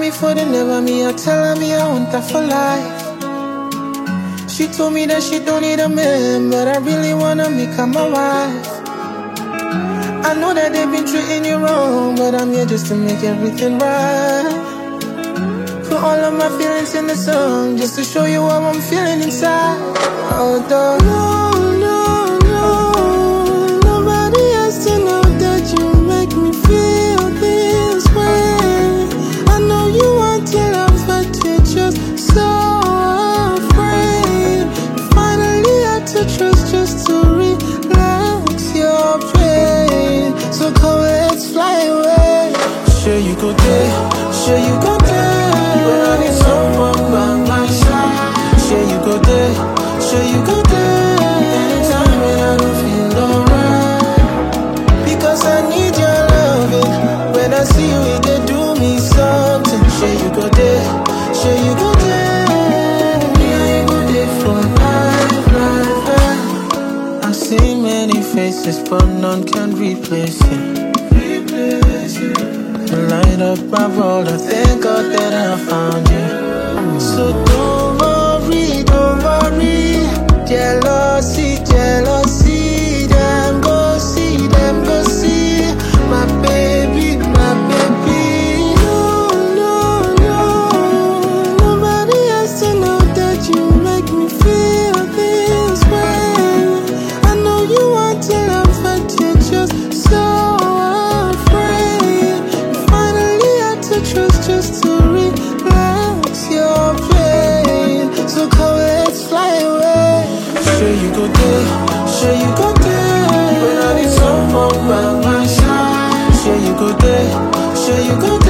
me for the never me, I tell her me I want her for life. She told me that she don't need a man, but I really wanna make her my wife. I know that they've been treating you wrong, but I'm here just to make everything right. Put all of my feelings in the song, just to show you how I'm feeling inside. Although nobody has to know that you make me feel this way. I know you want to love, but you're just so afraid. You finally had to trust just to relax your pain. So come, let's fly away. Sure you go there, sure you go there. But I need someone by my side. Sure you go there, sure you go there. Anytime when I don't feel alright, because I need your loving. When I see you, it dey do me something. Sure you go there, sure you go there. Me and you go there for life, life, life. I've seen many faces, but none can replace you. You light up my world, I thank God that I found you. So don't worry, jealousy, jealousy. Them go see, my baby, my baby. No, nobody has to know that you make me feel this way. I know you want to love, but you're just so afraid. You finally had to trust just to relax your pain. So come, let's fly away. Sure you go there, sure you go there. When I need someone by my side. Sure you go there, sure you go there.